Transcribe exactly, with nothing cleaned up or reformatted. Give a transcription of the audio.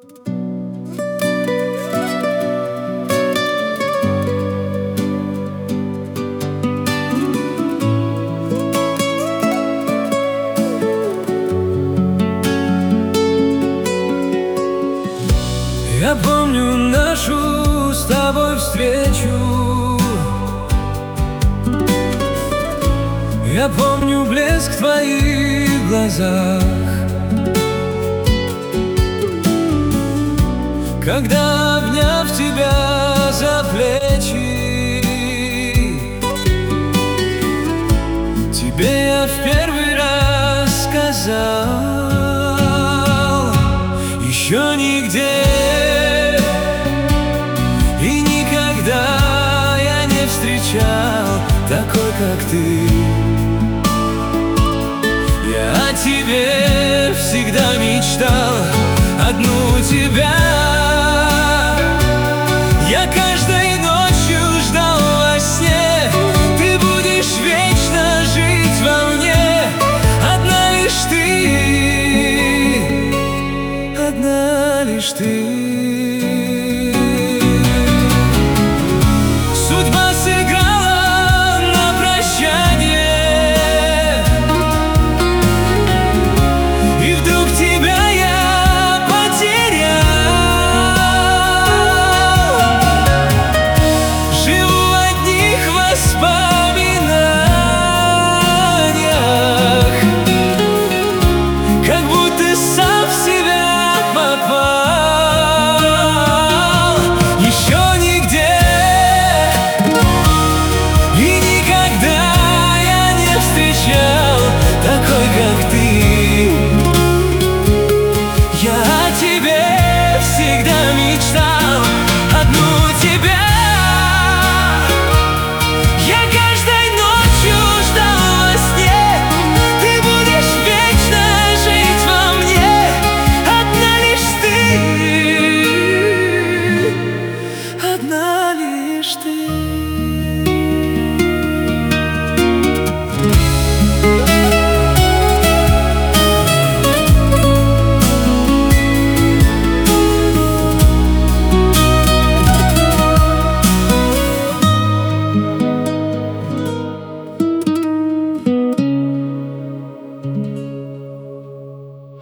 Я помню нашу с тобой встречу, я помню блеск в твоих глазах, когда, обняв тебя за плечи, тебе я в первый раз сказал: еще нигде и никогда я не встречал такой, как ты. Я о тебе всегда мечтал, одну тебя. Я каждой ночью ждал во сне, ты будешь вечно жить во мне. Одна лишь ты, одна лишь ты.